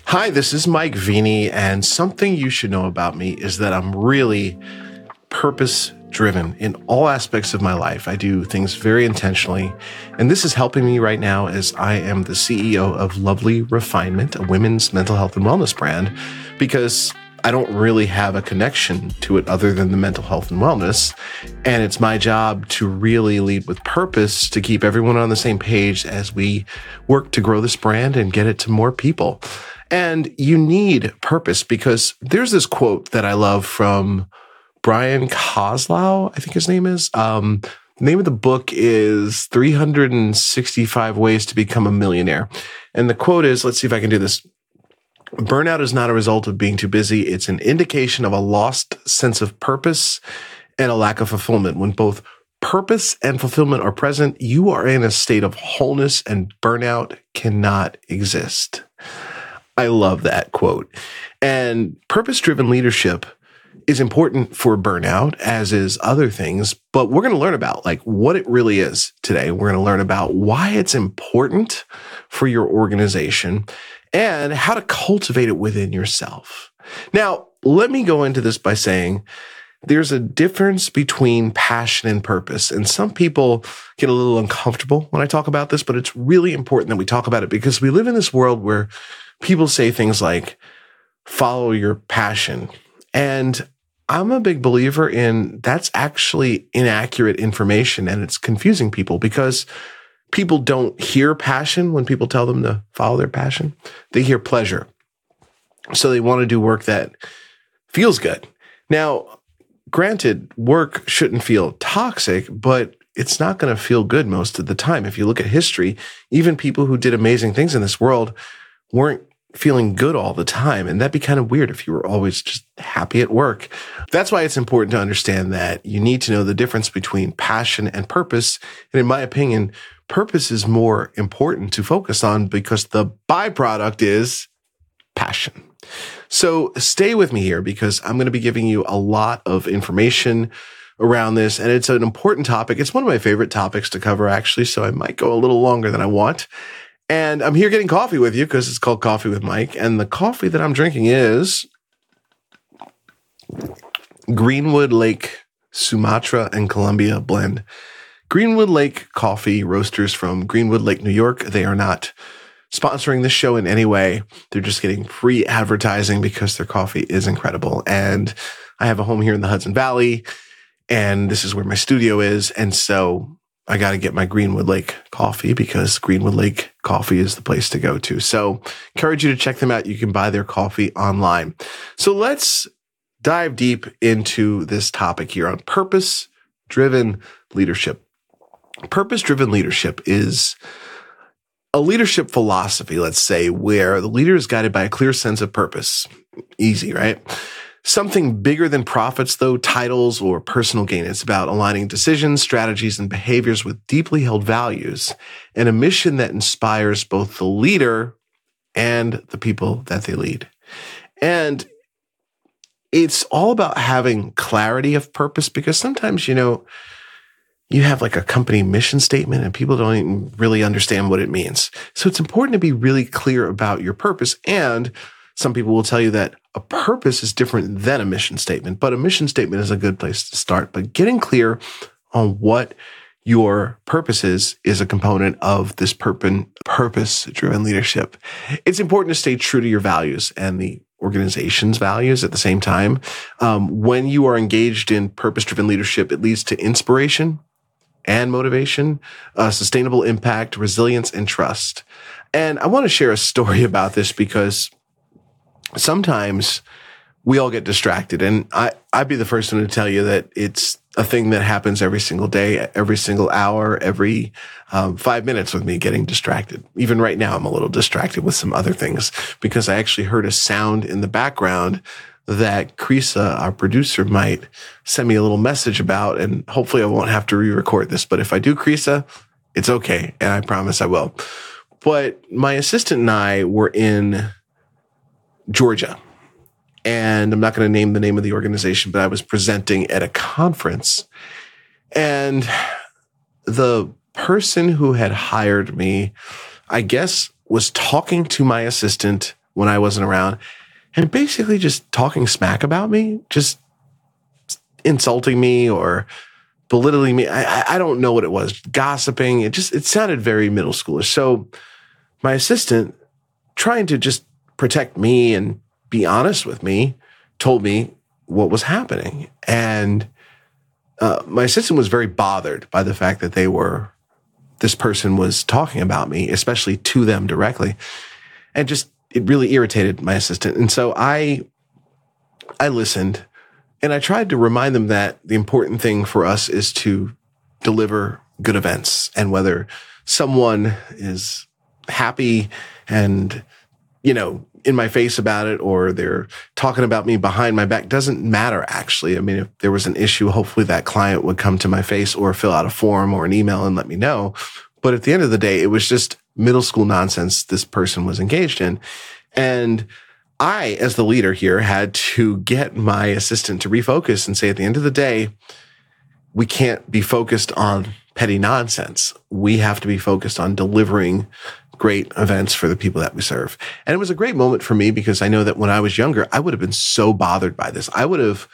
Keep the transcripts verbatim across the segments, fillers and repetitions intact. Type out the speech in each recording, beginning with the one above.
Hi, this is Mike Vini, and something you should know about me is that I'm really purpose-driven in all aspects of my life. I do things very intentionally, and this is helping me right now as I am the C E O of Lovely Refinement, a women's mental health and wellness brand, because I don't really have a connection to it other than the mental health and wellness, and it's my job to really lead with purpose to keep everyone on the same page as we work to grow this brand and get it to more people. And you need purpose because there's this quote that I love from Brian Kozlow, I think his name is. Um, the name of the book is three hundred sixty-five Ways to Become a Millionaire. And the quote is, let's see if I can do this. Burnout is not a result of being too busy. It's an indication of a lost sense of purpose and a lack of fulfillment. When both purpose and fulfillment are present, you are in a state of wholeness and burnout cannot exist. I love that quote. And purpose-driven leadership is important for burnout, as is other things, but we're going to learn about like what it really is today. We're going to learn about why it's important for your organization and how to cultivate it within yourself. Now, let me go into this by saying there's a difference between passion and purpose. And some people get a little uncomfortable when I talk about this, but it's really important that we talk about it because we live in this world where people say things like, follow your passion. And I'm a big believer in that's actually inaccurate information and it's confusing people because people don't hear passion when people tell them to follow their passion. They hear pleasure. So they want to do work that feels good. Now, granted, work shouldn't feel toxic, but it's not going to feel good most of the time. If you look at history, even people who did amazing things in this world weren't feeling good all the time. And that'd be kind of weird if you were always just happy at work. That's why it's important to understand that you need to know the difference between passion and purpose. And in my opinion, purpose is more important to focus on because the byproduct is passion. So stay with me here because I'm going to be giving you a lot of information around this. And it's an important topic. It's one of my favorite topics to cover, actually. So I might go a little longer than I want. And I'm here getting coffee with you because it's called Coffee with Mike. And the coffee that I'm drinking is Greenwood Lake Sumatra and Colombia blend. Greenwood Lake Coffee Roasters from Greenwood Lake, New York. They are not sponsoring this show in any way. They're just getting free advertising because their coffee is incredible. And I have a home here in the Hudson Valley, and this is where my studio is. And so I got to get my Greenwood Lake coffee because Greenwood Lake coffee is the place to go to. So encourage you to check them out. You can buy their coffee online. So let's dive deep into this topic here on purpose-driven leadership. Purpose-driven leadership is a leadership philosophy, let's say, where the leader is guided by a clear sense of purpose. Easy, right? Something bigger than profits, though, titles or personal gain. It's about aligning decisions, strategies, and behaviors with deeply held values and a mission that inspires both the leader and the people that they lead. And it's all about having clarity of purpose because sometimes, you know, you have like a company mission statement and people don't even really understand what it means. So it's important to be really clear about your purpose. And some people will tell you that a purpose is different than a mission statement, but a mission statement is a good place to start. But getting clear on what your purpose is, is a component of this purpose-driven leadership. It's important to stay true to your values and the organization's values at the same time. Um, when you are engaged in purpose-driven leadership, it leads to inspiration and motivation, uh, sustainable impact, resilience, and trust. And I want to share a story about this because sometimes we all get distracted. And I, I'd be the first one to tell you that it's a thing that happens every single day, every single hour, every um, five minutes with me getting distracted. Even right now, I'm a little distracted with some other things because I actually heard a sound in the background that Krisa, our producer, might send me a little message about, and hopefully I won't have to re-record this. But if I do, Krisa, it's okay, and I promise I will. But my assistant and I were in Georgia, and I'm not going to name the name of the organization, but I was presenting at a conference, and the person who had hired me, I guess, was talking to my assistant when I wasn't around and basically just talking smack about me, just insulting me or belittling me. I, I don't know what it was, gossiping. It just, it sounded very middle schoolish. So my assistant, trying to just protect me and be honest with me, told me what was happening. And uh, my assistant was very bothered by the fact that they were, this person was talking about me, especially to them directly. And just, it really irritated my assistant. And so I, I listened and I tried to remind them that the important thing for us is to deliver good events. And whether someone is happy and, you know, in my face about it, or they're talking about me behind my back, doesn't matter, actually. I mean, if there was an issue, hopefully that client would come to my face or fill out a form or an email and let me know. But at the end of the day, it was just middle school nonsense this person was engaged in. And I, as the leader here, had to get my assistant to refocus and say, at the end of the day, we can't be focused on petty nonsense. We have to be focused on delivering great events for the people that we serve. And it was a great moment for me because I know that when I was younger, I would have been so bothered by this. I would have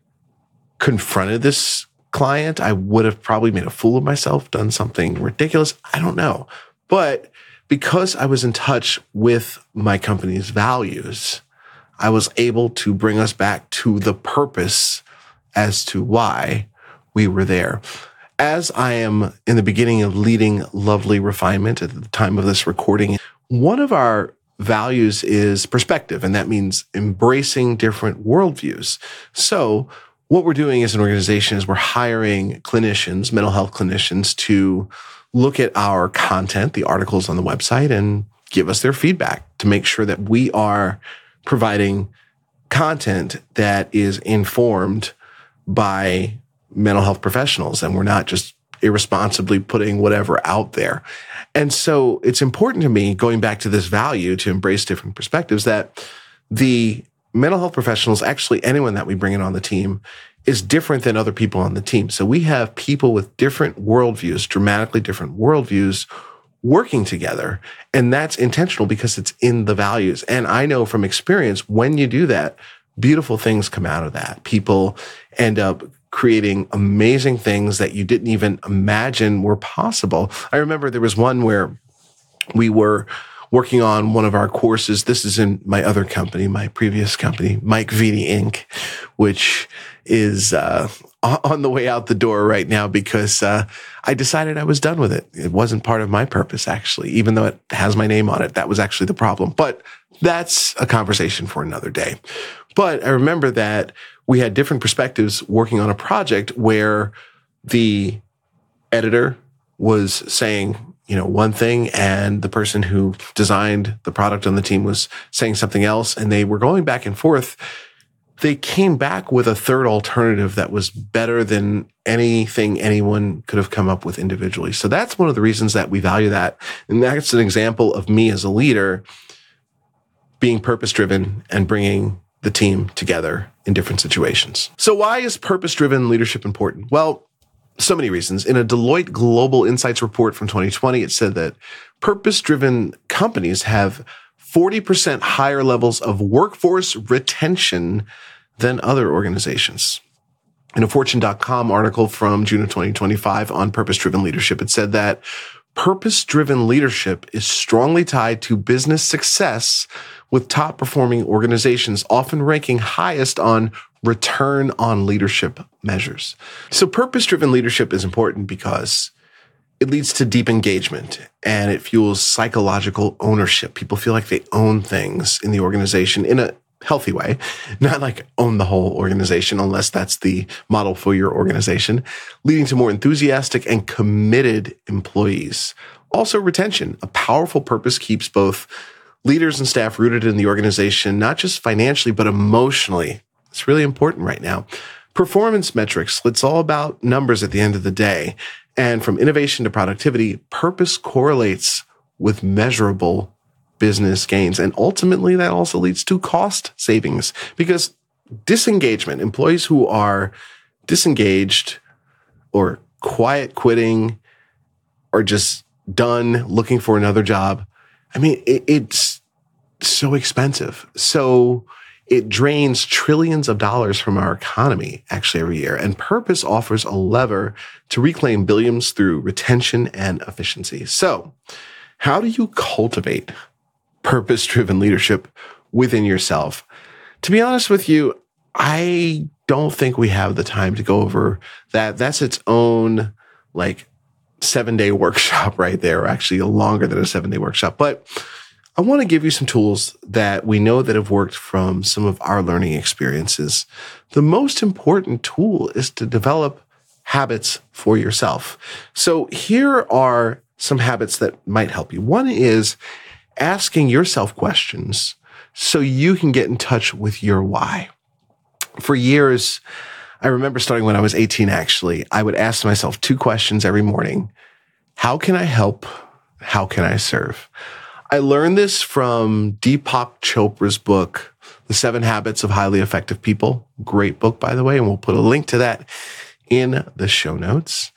confronted this client. I would have probably made a fool of myself, done something ridiculous. I don't know. But because I was in touch with my company's values, I was able to bring us back to the purpose as to why we were there. As I am in the beginning of leading Lovely Refinement at the time of this recording, one of our values is perspective, and that means embracing different worldviews. So what we're doing as an organization is we're hiring clinicians, mental health clinicians, to look at our content, the articles on the website, and give us their feedback to make sure that we are providing content that is informed by mental health professionals, and we're not just irresponsibly putting whatever out there. And so it's important to me, going back to this value to embrace different perspectives, that the mental health professionals, actually anyone that we bring in on the team, is different than other people on the team. So we have people with different worldviews, dramatically different worldviews, working together. And that's intentional because it's in the values. And I know from experience, when you do that, beautiful things come out of that. People end up creating amazing things that you didn't even imagine were possible. I remember there was one where we were working on one of our courses. This is in my other company, my previous company, Mike Vini Incorporated, which is uh, on the way out the door right now because uh, I decided I was done with it. It wasn't part of my purpose, actually, even though it has my name on it. That was actually the problem. But that's a conversation for another day. But I remember that we had different perspectives working on a project where the editor was saying, you know, one thing, and the person who designed the product on the team was saying something else, and they were going back and forth. They came back with a third alternative that was better than anything anyone could have come up with individually. So that's one of the reasons that we value that. And that's an example of me as a leader being purpose-driven and bringing the team together in different situations. So why is purpose-driven leadership important? Well, so many reasons. In a Deloitte Global Insights report from twenty twenty, it said that purpose-driven companies have forty percent higher levels of workforce retention than other organizations. In a Fortune dot com article from June of twenty twenty-five on purpose-driven leadership, it said that purpose-driven leadership is strongly tied to business success, with top-performing organizations often ranking highest on return on leadership measures. So purpose-driven leadership is important because it leads to deep engagement and it fuels psychological ownership. People feel like they own things in the organization in a healthy way, not like own the whole organization, unless that's the model for your organization, leading to more enthusiastic and committed employees. Also, retention. A powerful purpose keeps both leaders and staff rooted in the organization, not just financially, but emotionally. It's really important right now. Performance metrics. It's all about numbers at the end of the day. And from innovation to productivity, purpose correlates with measurable business gains. And ultimately, that also leads to cost savings because disengagement, employees who are disengaged or quiet quitting or just done looking for another job, I mean, it, it's so expensive. So it drains trillions of dollars from our economy actually every year. And purpose offers a lever to reclaim billions through retention and efficiency. So how do you cultivate purpose-driven leadership within yourself? To be honest with you, I don't think we have the time to go over that. That's its own like seven-day workshop right there, or actually longer than a seven-day workshop. But I want to give you some tools that we know that have worked from some of our learning experiences. The most important tool is to develop habits for yourself. So here are some habits that might help you. One is asking yourself questions so you can get in touch with your why. For years, I remember starting when I was eighteen, actually, I would ask myself two questions every morning. How can I help? How can I serve? I learned this from Deepak Chopra's book, The Seven Habits of Highly Effective People. Great book, by the way, and we'll put a link to that in the show notes.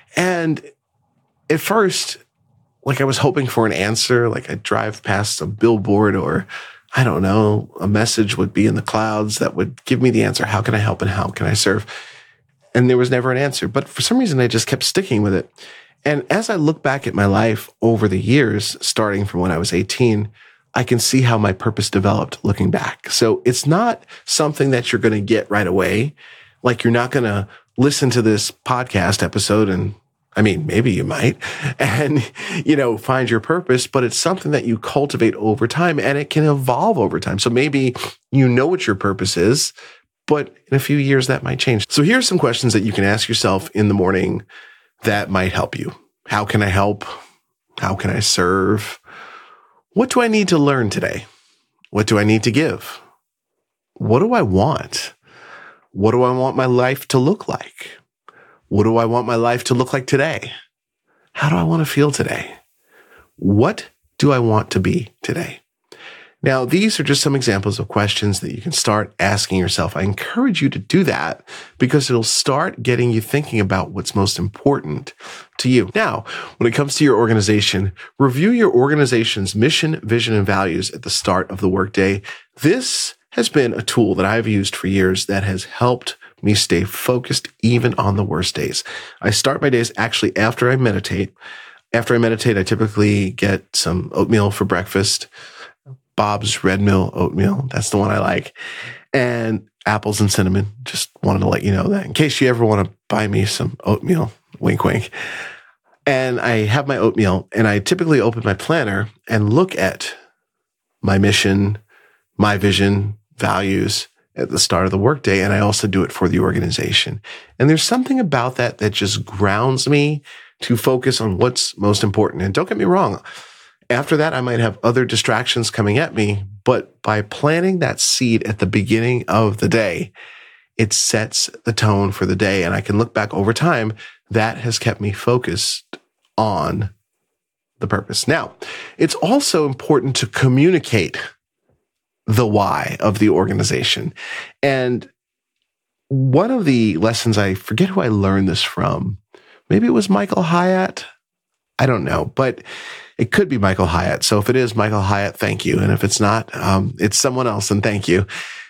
And at first, like I was hoping for an answer, like I'd drive past a billboard or, I don't know, a message would be in the clouds that would give me the answer. How can I help and how can I serve? And there was never an answer. But for some reason, I just kept sticking with it. And as I look back at my life over the years, starting from when I was eighteen, I can see how my purpose developed looking back. So it's not something that you're going to get right away. Like you're not going to listen to this podcast episode and, I mean, maybe you might, and, you know, find your purpose, but it's something that you cultivate over time and it can evolve over time. So maybe you know what your purpose is, but in a few years that might change. So here's some questions that you can ask yourself in the morning that might help you. How can I help? How can I serve? What do I need to learn today? What do I need to give? What do I want? What do I want my life to look like? What do I want my life to look like today? How do I want to feel today? What do I want to be today? Now, these are just some examples of questions that you can start asking yourself. I encourage you to do that because it'll start getting you thinking about what's most important to you. Now, when it comes to your organization, review your organization's mission, vision, and values at the start of the workday. This has been a tool that I've used for years that has helped me stay focused even on the worst days. I start my days actually after I meditate. After I meditate, I typically get some oatmeal for breakfast. Bob's Red Mill oatmeal. That's the one I like. And apples and cinnamon. Just wanted to let you know that in case you ever want to buy me some oatmeal. Wink, wink. And I have my oatmeal and I typically open my planner and look at my mission, my vision, values at the start of the workday. And I also do it for the organization. And there's something about that that just grounds me to focus on what's most important. And don't get me wrong. After that, I might have other distractions coming at me, but by planting that seed at the beginning of the day, it sets the tone for the day. And I can look back over time, that has kept me focused on the purpose. Now, it's also important to communicate the why of the organization. And one of the lessons, I forget who I learned this from. Maybe it was Michael Hyatt. I don't know, but it could be Michael Hyatt. So if it is Michael Hyatt, thank you. And if it's not, um, it's someone else, then thank you.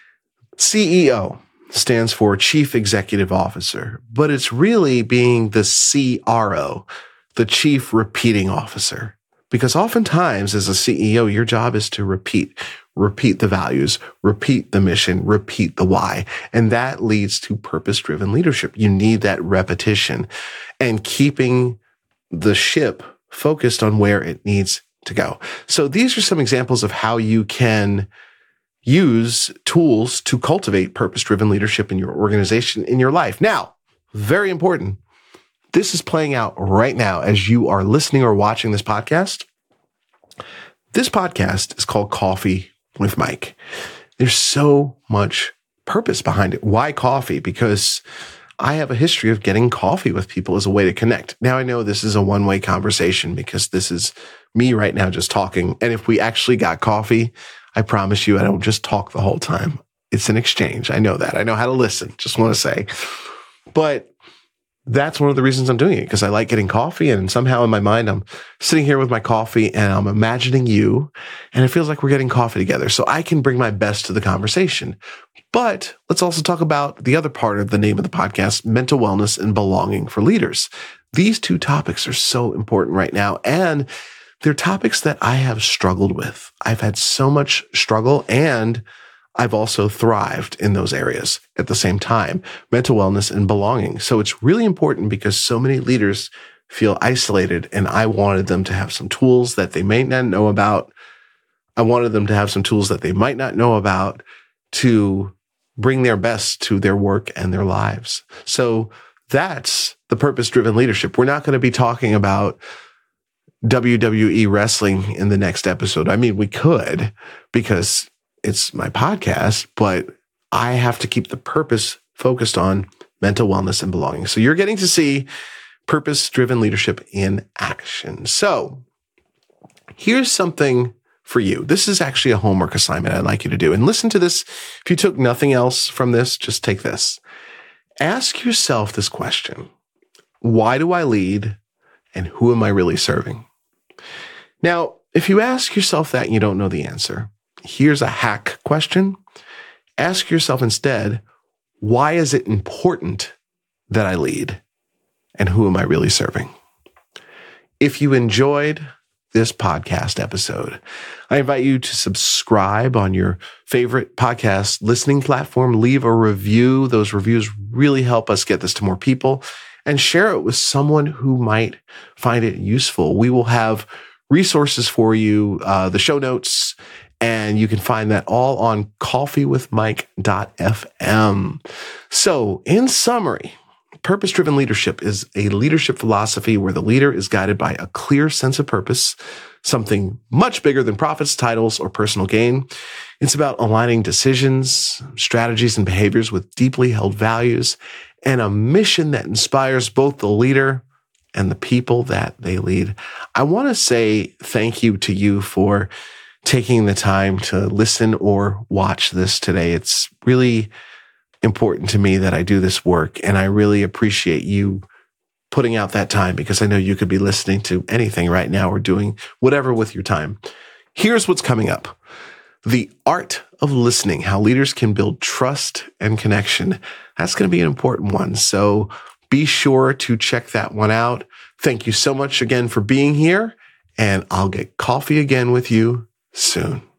C E O stands for Chief Executive Officer, but it's really being the C R O, the Chief Repeating Officer. Because oftentimes as a C E O, your job is to repeat, repeat the values, repeat the mission, repeat the why. And that leads to purpose-driven leadership. You need that repetition and keeping the ship focused on where it needs to go. So these are some examples of how you can use tools to cultivate purpose-driven leadership in your organization, in your life. Now, very important. This is playing out right now as you are listening or watching this podcast. This podcast is called Coffee with Mike. There's so much purpose behind it. Why coffee? Because I have a history of getting coffee with people as a way to connect. Now, I know this is a one-way conversation because this is me right now just talking. And if we actually got coffee, I promise you I don't just talk the whole time. It's an exchange. I know that. I know how to listen. Just want to say. But that's one of the reasons I'm doing it, because I like getting coffee, and somehow in my mind, I'm sitting here with my coffee and I'm imagining you, and it feels like we're getting coffee together. So I can bring my best to the conversation. But let's also talk about the other part of the name of the podcast, mental wellness and belonging for leaders. These two topics are so important right now, and they're topics that I have struggled with. I've had so much struggle, and I've also thrived in those areas at the same time, mental wellness and belonging. So it's really important because so many leaders feel isolated, and I wanted them to have some tools that they may not know about. I wanted them to have some tools that they might not know about to bring their best to their work and their lives. So that's the purpose-driven leadership. We're not going to be talking about W W E wrestling in the next episode. I mean, we could, because it's my podcast, but I have to keep the purpose focused on mental wellness and belonging. So you're getting to see purpose-driven leadership in action. So here's something for you. This is actually a homework assignment I'd like you to do. And listen to this. If you took nothing else from this, just take this. Ask yourself this question: why do I lead, and who am I really serving? Now, if you ask yourself that and you don't know the answer, here's a hack question. Ask yourself instead, why is it important that I lead, and who am I really serving? If you enjoyed this podcast episode, I invite you to subscribe on your favorite podcast listening platform. Leave a review. Those reviews really help us get this to more people, and share it with someone who might find it useful. We will have resources for you, uh, the show notes, and you can find that all on coffee with mike dot f m. So in summary, purpose-driven leadership is a leadership philosophy where the leader is guided by a clear sense of purpose, something much bigger than profits, titles, or personal gain. It's about aligning decisions, strategies, and behaviors with deeply held values and a mission that inspires both the leader and the people that they lead. I want to say thank you to you for taking the time to listen or watch this today. It's really important to me that I do this work, and I really appreciate you putting out that time, because I know you could be listening to anything right now or doing whatever with your time. Here's what's coming up. The art of listening, how leaders can build trust and connection. That's going to be an important one. So be sure to check that one out. Thank you so much again for being here, and I'll get coffee again with you soon.